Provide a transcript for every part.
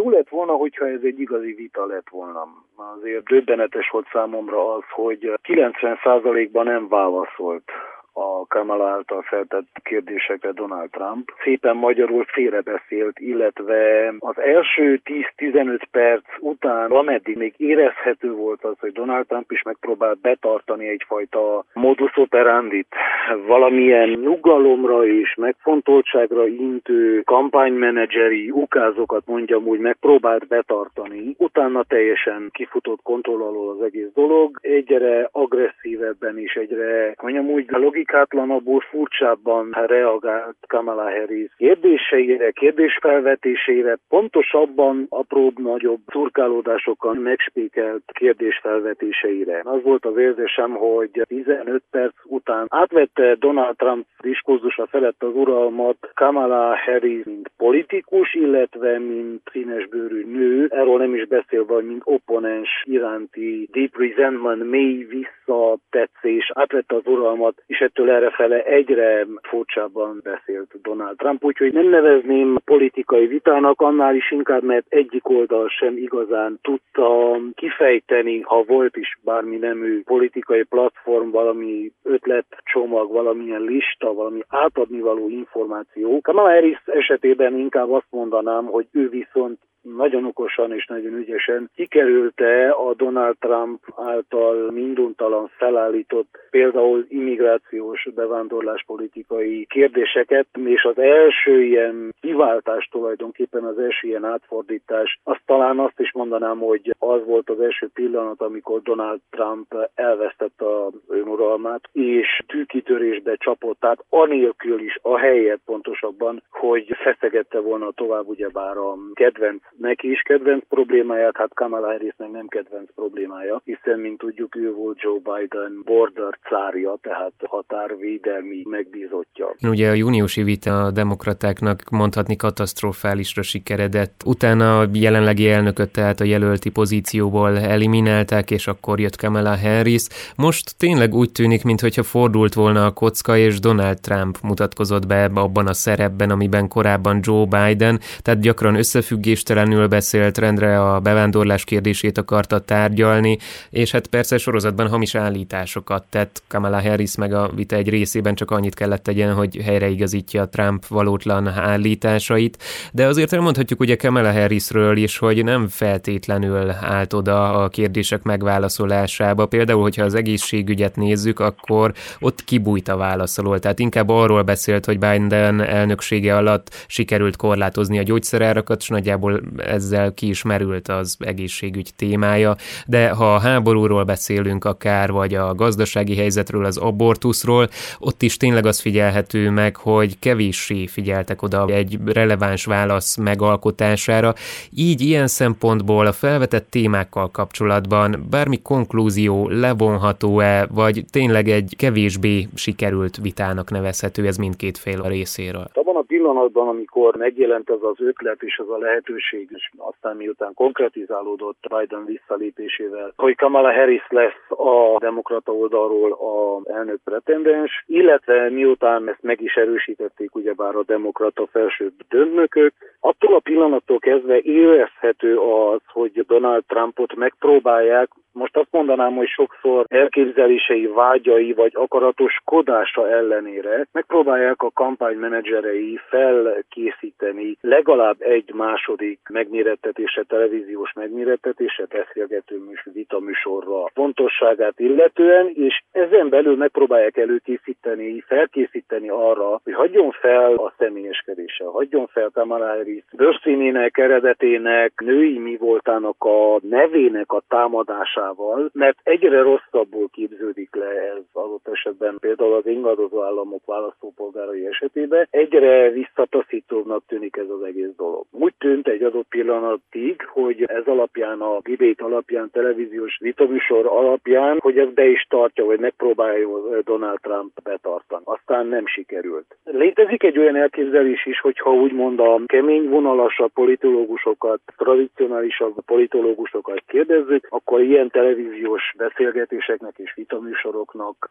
Jó lett volna, hogyha ez egy igazi vita lett volna. Azért döbbenetes volt számomra az, hogy 90%-ban nem válaszolt a Kamala által feltett kérdésekre Donald Trump. Szépen magyarul félrebeszélt, illetve az első 10-15 perc után, ameddig még érezhető volt az, hogy Donald Trump is megpróbált betartani egyfajta modus operandit, valamilyen nyugalomra és megfontoltságra intő kampánymenedzseri ukázokat mondjam úgy megpróbált betartani. Utána teljesen kifutott kontroll alól az egész dolog. Egyre agresszívebben és egyre, mondjam úgy, logikátlanabbul, furcsábban reagált Kamala Harris kérdéseire, kérdésfelvetésére, pontosabban apróbb-nagyobb turkálódásokkal megspékelt kérdésfelvetéseire. Az volt az érzésem, hogy 15 perc után átvette Donald Trump diskurzusa felett az uralmat Kamala Harris, mint politikus, illetve mint színesbőrű nő, erről nem is beszélve, hogy mint opponens iránti deep resentment, mély visszatetszés átvette az uralmat, és ettől errefele egyre furcsábban beszélt Donald Trump, úgyhogy nem nevezném politikai vitának, annál is inkább, mert egyik oldal sem igazán tudta kifejteni, ha volt is bármi nemű politikai platform, valami ötletcsomag, valamilyen lista, valami átadnivaló információ. Kamala Harris esetében inkább azt mondanám, hogy ő viszont nagyon okosan és nagyon ügyesen kikerülte a Donald Trump által minduntalan felállított például immigrációs bevándorláspolitikai kérdéseket, és az első ilyen kiváltás tulajdonképpen, az első ilyen átfordítás, azt talán azt is mondanám, hogy az volt az első pillanat, amikor Donald Trump elvesztette az önuralmát, és tűkitörésbe csapott, tehát anélkül is, a helyet pontosabban, hogy feszegette volna tovább ugyebár a neki is kedvenc problémáját, hát Kamala Harrisnek nem kedvenc problémája, hiszen, mint tudjuk, ő volt Joe Biden border cárja, tehát határvédelmi megbízottja. Ugye a júniusi vita a demokratáknak mondhatni katasztrofálisra sikeredett. Utána a jelenlegi elnököt, tehát a jelölti pozícióból eliminálták, és akkor jött Kamala Harris. Most tényleg úgy tűnik, mintha fordult volna a kocka, és Donald Trump mutatkozott be abban a szerepben, amiben korábban Joe Biden, tehát gyakran összefüggéstelenül beszélt, rendre a bevándorlás kérdését akarta tárgyalni, és hát persze sorozatban hamis állításokat tett. Kamala Harris meg a vita egy részében csak annyit kellett tegyen, hogy helyreigazítja a Trump valótlan állításait, de azért elmondhatjuk ugye Kamala Harrisről is, hogy nem feltétlenül állt oda a kérdések megválaszolásába. Például, hogyha az egészségügyet nézzük, akkor ott kibújt a válasz alól. Tehát inkább arról beszélt, hogy Biden elnöksége alatt sikerült korlátozni a gyógyszerárakat, és nagyjából ezzel ki is merült az egészségügy témája, de ha a háborúról beszélünk akár, vagy a gazdasági helyzetről, az abortuszról, ott is tényleg az figyelhető meg, hogy kevéssé figyeltek oda egy releváns válasz megalkotására. Így ilyen szempontból a felvetett témákkal kapcsolatban bármi konklúzió levonható-e, vagy tényleg egy kevésbé sikerült vitának nevezhető ez mindkét fél a részéről? Abban a pillanatban, amikor megjelent ez az ötlet és az a lehetőség, és aztán miután konkretizálódott Biden visszalépésével, hogy Kamala Harris lesz a demokrata oldalról az elnök pretendens, illetve miután ezt meg is erősítették ugyebár a demokrata felsőbb döntnökök, attól a pillanattól kezdve érezhető az, hogy Donald Trumpot megpróbálják, most azt mondanám, hogy sokszor elképzelései, vágyai vagy akaratoskodása ellenére megpróbálják a kampánymenedzserei felkészíteni legalább egy második megmérettetése, televíziós megmérettetése, beszélgető vitaműsorra fontosságát illetően, és ezen belül megpróbálják felkészíteni arra, hogy hagyjon fel a személyeskedéssel, hagyjon fel Kamala Harris bőrszínének, eredetének, női mi voltának a nevének a támadásával, mert egyre rosszabbul képződik le ez adott esetben, például az ingadozó államok választópolgárai esetében, egyre visszataszítóbbnak tűnik ez az egész dolog. Úgy tűnt egy adott pillanatig, hogy ez alapján, a debate alapján, televíziós vitaműsor alapján, hogy ez be is tartja, vagy megpróbálja Donald Trump betartani. Aztán nem sikerült. Létezik egy olyan elképzelés is, hogyha úgymond a kemény vonalasabb politológusokat, tradicionálisabb politológusokat kérdezzük, akkor ilyen televíziós beszélgetéseknek és vitaműsoroknak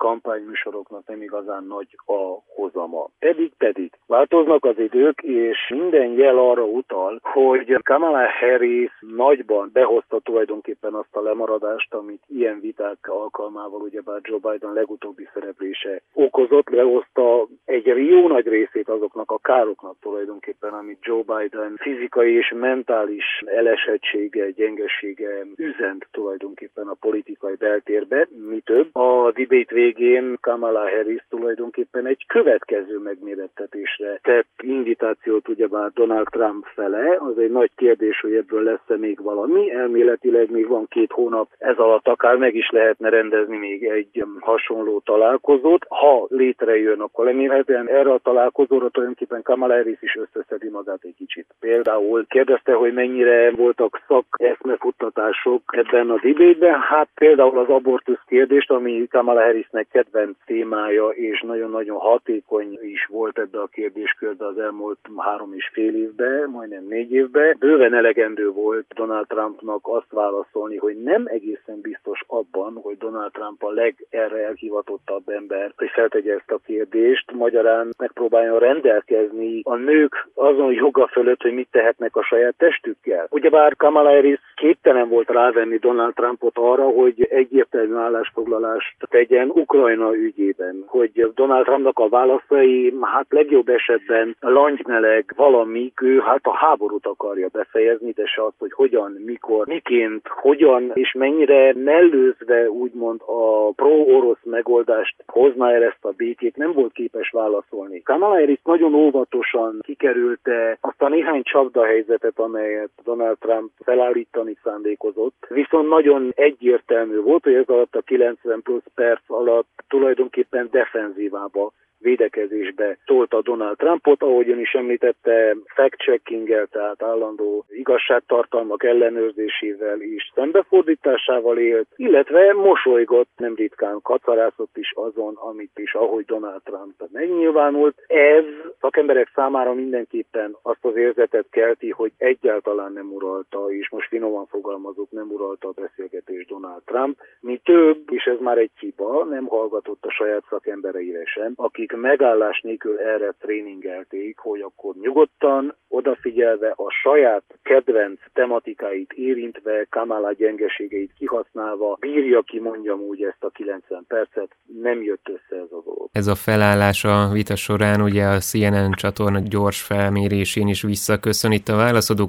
kampányműsoroknak nem igazán nagy a hozama. Pedig változnak az idők, és minden jel arra utal, hogy Kamala Harris nagyban behozta tulajdonképpen azt a lemaradást, amit ilyen viták alkalmával ugyebár Joe Biden legutóbbi szereplése okozott, lehozta egy jó nagy részét azoknak a károknak tulajdonképpen, amit Joe Biden fizikai és mentális elesettsége, gyengesége üzent tulajdonképpen a politikai beltérbe. Mi több, a debate végén Kamala Harris tulajdonképpen egy következő megmérettetésre tett invitációt ugyebár Donald Trump fele. Az egy nagy kérdés, hogy ebből lesz-e még valami. Elméletileg még van 2 hónap, ez alatt akár meg is lehetne rendezni még egy hasonló találkozót. Ha létrejön, akkor remélhetően erre a találkozóra tulajdonképpen Kamala Harris is összeszedi magát egy kicsit. Például kérdezte, hogy mennyire voltak szakeszmefuttatások ebben a debate-ben. Hát például az abortusz kérdést, ami Kamala Harrisnek kedvenc témája, és nagyon-nagyon hatékony is volt ebbe a kérdéskörbe az elmúlt 3,5 évben, majdnem 4 évben. Bőven elegendő volt Donald Trumpnak azt válaszolni, hogy nem egészen biztos abban, hogy Donald Trump a legerre elhivatottabb ember, hogy feltegye ezt a kérdést, magyarán megpróbáljon rendelkezni a nők azon joga fölött, hogy mit tehetnek a saját testükkel. Ugyebár Kamala Harris képtelen volt rávenni Donald Trumpot arra, hogy egyértelmű állásfoglalást tegyen Ukrajna ügyében, hogy Donald Trumpnak a válaszai hát legjobb esetben langymeleg valamik, ő hát a háborút akarja befejezni, de se azt, hogy hogyan, mikor, miként, hogyan és mennyire mellőzve úgymond a pro-orosz megoldást hozná el ezt a békét, nem volt képes válaszolni. Kamala Harris nagyon óvatosan kikerülte azt a néhány csapdahelyzetet, amelyet Donald Trump felállítani szándékozott, viszont nagyon egyértelmű volt, hogy ez alatt a 90 plusz perc alatt tulajdonképpen defenzívába, védekezésbe tolta Donald Trumpot, ahogy ön is említette, fact-checkinggel, tehát állandó igazságtartalmak ellenőrzésével és szembefordításával élt, illetve mosolygott, nem ritkán kacarászott is azon, amit is, ahogy Donald Trump megnyilvánult. Ez szakemberek számára mindenképpen azt az érzetet kelti, hogy egyáltalán nem uralta, és most finoman fogalmazok, nem uralta a beszélgetés Donald Trump. Mi több, és ez már egy hiba, nem hallgatott a saját szakembereire sem, akik megállás nélkül erre tréningelték, hogy akkor nyugodtan, odafigyelve a saját kedvenc tematikáit érintve, Kamala gyengeségeit kihasználva, bírja ki, mondjam úgy, ezt a 90 percet, nem jött össze ez a dolog. Ez a felállás a vita során ugye a CNN csatorna gyors felmérésén is visszaköszön. Itt a válaszadók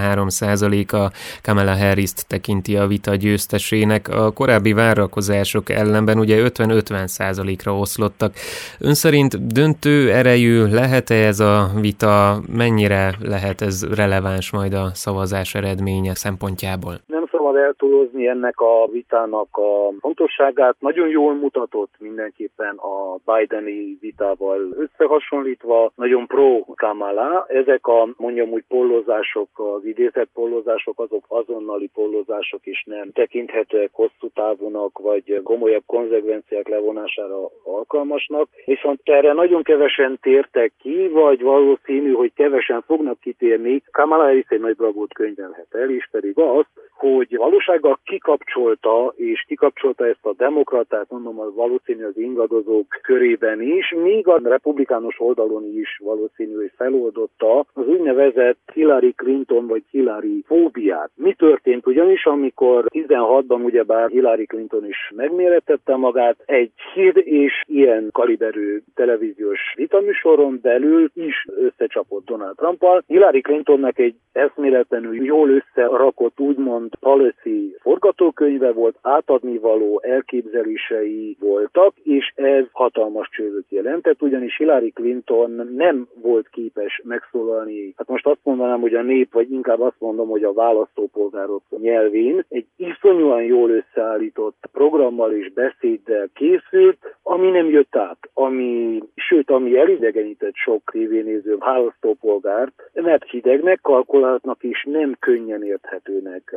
63%-a Kamala Harrist tekinti a vita győztesének. A korábbi várakozások ellenben ugye 50-50%-ra oszlottak. Ön szerint döntő erejű lehet-e ez a vita, mennyire lehet ez releváns majd a szavazás eredménye szempontjából? Nem szabad eltúlozni ennek a vitának a fontosságát. Nagyon jól mutatott mindenképpen a Bideni vitával összehasonlítva, nagyon pro-Kamala. Ezek a mondjam úgy pollozások, az idézett pollozások, azok azonnali pollozások is nem tekinthetőek hosszú távúnak, vagy komolyabb konzekvenciák levonására alkalmasnak. Viszont erre nagyon kevesen tértek ki, vagy valószínű, hogy kevesen fognak kitérni. Kamala Harris egy nagy bravúrt könyvelhet el, és pedig azt, hogy valósággal kikapcsolta ezt a demokratát, mondom, az valószínű az ingadozók körében is, míg a republikánus oldalon is valószínű, hogy feloldotta az úgynevezett Hillary Clinton vagy Hillary fóbiát. Mi történt ugyanis, amikor 16-ban ugyebár Hillary Clinton is megmérettette magát, egy hír és ilyen kaliberű televíziós vitaműsoron belül is összecsapott Donald Trumpal. Hillary Clintonnak egy eszméletlenül jól összerakott úgymond policy forgatókönyve volt, átadnivaló elképzelései voltak, és ez hatalmas csődöt jelentett, ugyanis Hillary Clinton nem volt képes megszólalni, hát most azt mondanám, hogy a nép, vagy inkább azt mondom, hogy a választópolgárok nyelvén egy iszonyúan jól összeállított programmal és beszéddel készült, ami nem jött át, ami elidegenített sok tévénéző választópolgárt, mert hidegnek, kalkuláltnak és nem könnyen érthetőnek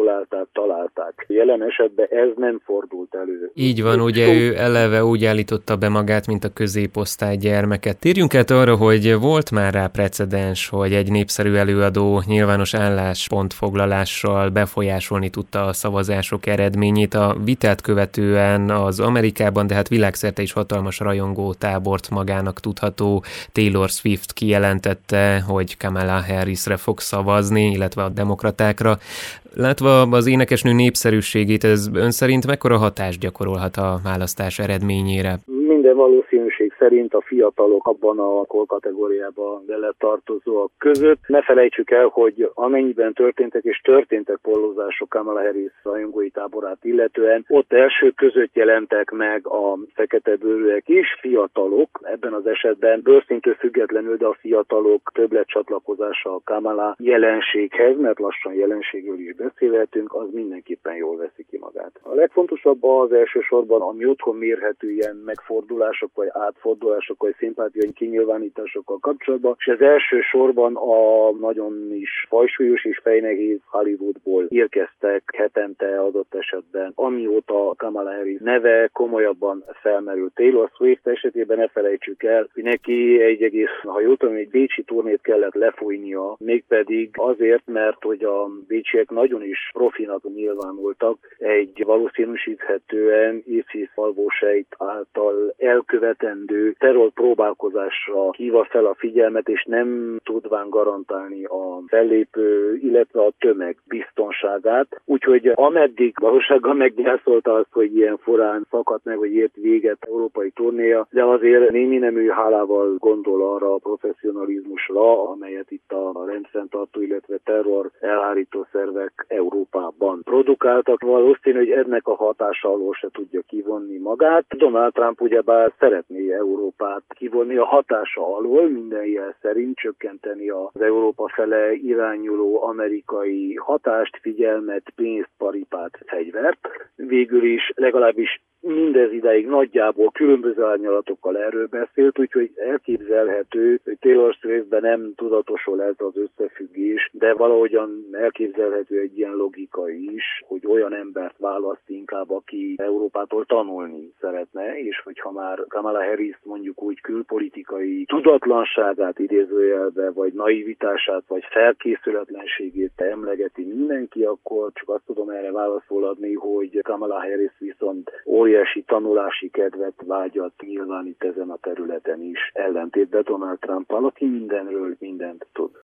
találták. Jelen esetben ez nem fordult elő. Így van, ugye ő eleve úgy állította be magát, mint a középosztály gyermeket. Térjünk át arra, hogy volt már rá precedens, hogy egy népszerű előadó nyilvános álláspontfoglalással befolyásolni tudta a szavazások eredményét. A vitát követően az Amerikában, de hát világszerte is hatalmas rajongó tábort magának tudható Taylor Swift kijelentette, hogy Kamala Harrisre fog szavazni, illetve a demokratákra. Látva az énekesnő népszerűségét, ez ön szerint mekkora hatást gyakorolhat a választás eredményére? Minden valószínűség szerint a fiatalok abban a korkategóriában bele tartozóak között. Ne felejtsük el, hogy amennyiben történtek pollozások Kamala Harris rajongói táborát illetően, ott első között jelentek meg a fekete bőrűek is, fiatalok, ebben az esetben bőrszintől függetlenül, de a fiatalok többletcsatlakozása a Kamala jelenséghez, mert lassan jelenségről is beszélhetünk, az mindenképpen jól veszi ki magát. A legfontosabb az elsősorban, ami otthon mérhető ilyen megfordulások, vagy átfordulások, vagy szimpátiai kinyilvánításokkal kapcsolatban, és ez elsősorban a nagyon is fajsúlyos és fejnehéz Hollywoodból érkeztek hetente adott esetben, amióta Kamala Harris neve komolyabban felmerült. Taylor Swift esetében ne felejtsük el, hogy neki egy bécsi turnét kellett lefújnia, mégpedig azért, mert hogy a bécsiek nagyon is profinak nyilvánultak egy valószínűsíthetően ISIS alvósejt által elkövetendő terrorpróbálkozásra hívva fel a figyelmet, és nem tudván garantálni a fellépő, illetve a tömeg biztonságát. Úgyhogy ameddig valósággal meggyászolta azt, hogy ilyen forrán szakadt meg, hogy ért véget európai turnéja, de azért némi nemű hálával gondol arra a professzionalizmusra, amelyet itt a rendfenntartó, illetve terror elhárító szervek Európában produkáltak. Valószínű, hogy ennek a hatása alól se tudja kivonni magát. Donald Trump ugyebár szeretné Európát kivonni a hatása alól, minden jel szerint csökkenteni az Európa fele irányuló amerikai hatást, figyelmet, pénzt, paripát, fegyvert. Végül is legalábbis mindez idáig nagyjából különböző árnyalatokkal erről beszélt, úgyhogy elképzelhető, hogy Taylor Swiftben nem tudatosul ez az összefüggés, de valahogyan elképzelhető egy ilyen logika is, hogy olyan embert választ inkább, aki Európától tanulni szeretne, és hogyha már Kamala Harris mondjuk úgy külpolitikai tudatlanságát idézőjelbe, vagy naivitását, vagy felkészületlenségét emlegeti mindenki, akkor csak azt tudom erre válaszol adni, hogy Kamala Harris viszont óriási tanulási kedvet, vágyat nyilvánít ezen a területen is, ellentétben Donald Trump-al, aki mindenről mindent tud.